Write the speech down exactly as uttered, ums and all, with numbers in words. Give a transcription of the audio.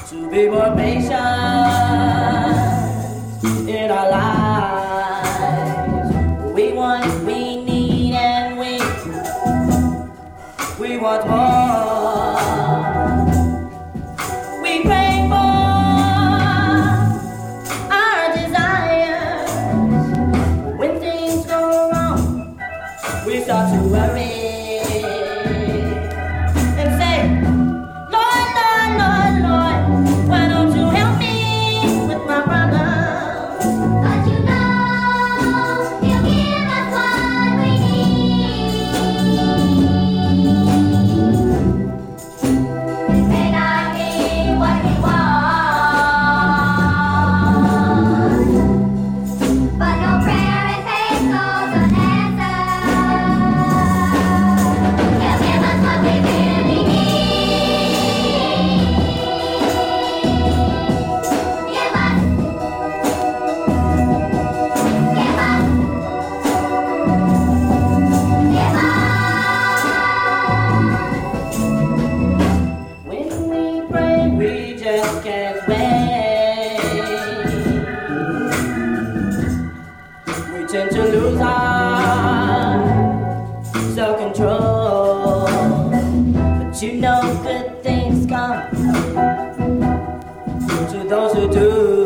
to be more patient in our lives. We want, we need, and we we want more. We pray for our desires. When things go wrong, we start to worry. We just can't wait. We tend to lose our self-control, but you know good things come to those who do.